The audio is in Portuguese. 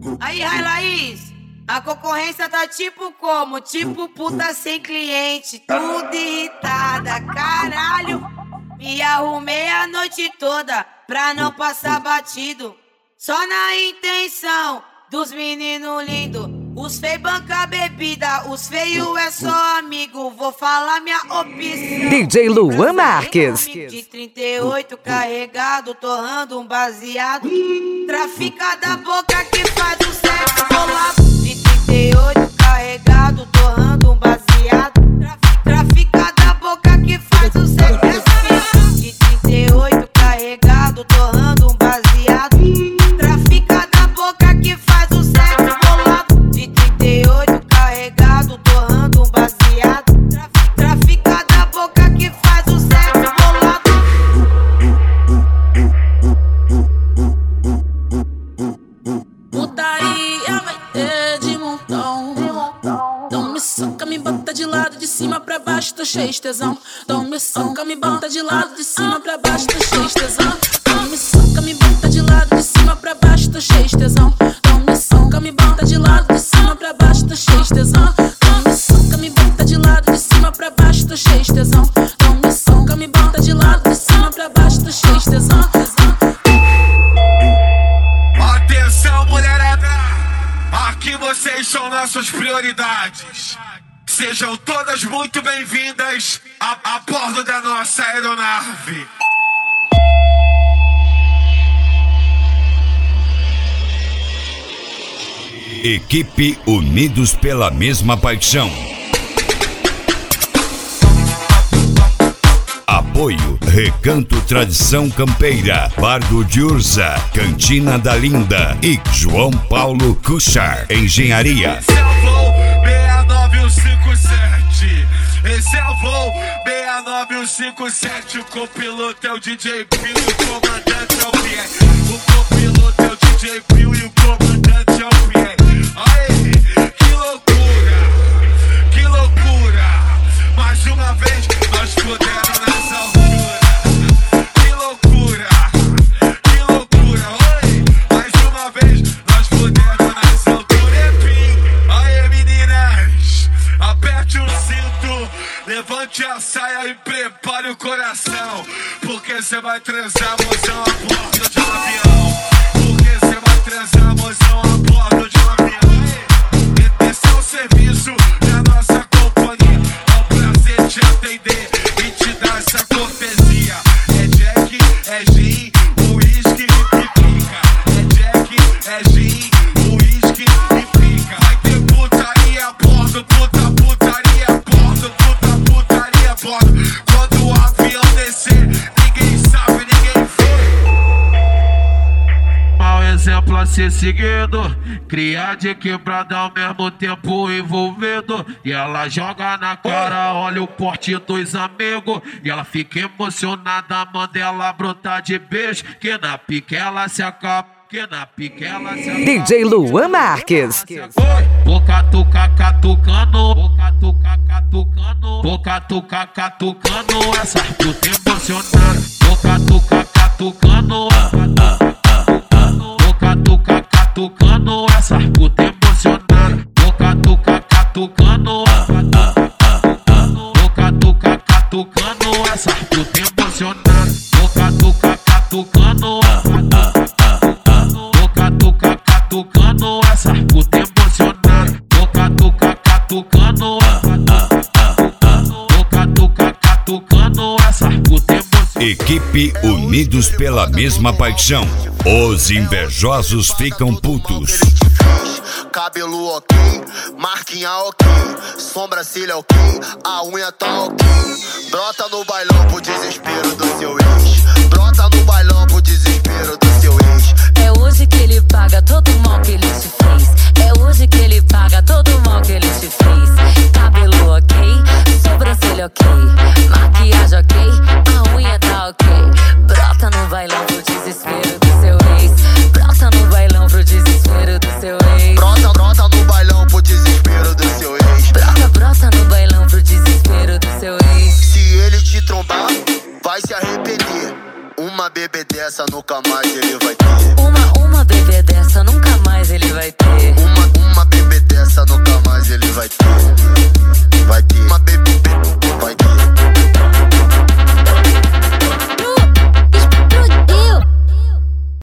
Aí, Laís, a concorrência tá tipo como? Tipo puta sem cliente, tudo irritada, caralho. Me arrumei a noite toda pra não passar batido, só na intenção dos meninos lindos. Os feios banca bebida, os feios é só amigo. Vou falar minha opção. DJ Luan Marques. De 38 carregado, torrando um baseado. Trafica da boca que faz o sexo rolar. De 38 carregado, torrando um baseado. Trafica da boca que faz o sexo. De 38 carregado, torrando um baseado. Trafica da boca que faz o sexo rolar. De 38 carregado, torrando um baseado. Trafica da boca que faz o sexo rolar. Putaria vai ter de montão. Então me soca, me bota de lado, de cima pra baixo, tô cheio de tesão. Então me soca, me bota de lado, de cima pra baixo, tô cheio de tesão. Então me soca, me bota de lado, de cima pra baixo, tô cheio de tesão. Então me soca, me bota de lado, de cima pra baixo, tô cheio de tesão. Então me soca, me bota de lado, de cima pra baixo, tô cheio de tesão. Então me soca, me bota de lado, de cima pra baixo, tô cheio de tesão. Atenção, mulherada, aqui vocês são nossas prioridades. Sejam todas muito bem-vindas a bordo da nossa aeronave. Equipe Unidos pela Mesma Paixão. Apoio Recanto Tradição Campeira, Bar do Diurza, Cantina da Linda e João Paulo Cuchar Engenharia. Esse é o voo 69157. Esse é o voo 69157. O copiloto é o DJ Pio e o comandante é o Pierre. O copiloto é o DJ Pio e o comandante é o Pierre. Aê, que loucura, que loucura. Mais uma vez nós pudemos nas alturas. Que loucura, que loucura. Oi, mais uma vez nós pudemos nas alturas. Aê, meninas, aperte o cinto, levante a saia e prepare o coração, porque você vai transar, mozão, a bordo de um avião. Porque você vai transar, mozão, a bordo de um avião. Esse é o serviço da nossa companhia. É um prazer te atender e te dar essa cortesia. É Jack, é gin, uísque e pica. É Jack, é gin, uísque e pica. Vai ter putaria a bordo, putaria a bordo, putaria a bordo. Quando o avião descer, ninguém sabe, ninguém foi. Mau exemplo a ser seguido, cria de quebrada ao mesmo tempo envolvido. E ela joga na cara, olha o porte dos amigos. E ela fica emocionada, manda ela brotar de beijo. Que na pique ela se acaba. DJ Luan Marques. Boca tuca catucando, boca tuca catucando, boca tuca catucando, essa puta emocionada. Boca tuca catucando, boca tuca catucando, essa puta emocionada. Boca tuca catucando, boca tuca catucando, essa puta emocionada. Boca tuca catucando, catucando, essa puta emocionada. Boca tuca catucando, boca tuca catucando, essa puta emocionada. Equipe Unidos pela Mesma Paixão. Os invejosos ficam putos. Cabelo ok, marquinha ok, sobrancelha ok, a unha tá ok. Brota no bailão pro desespero do seu ex. Brota no bailão pro desespero do seu ex. É hoje que ele vai.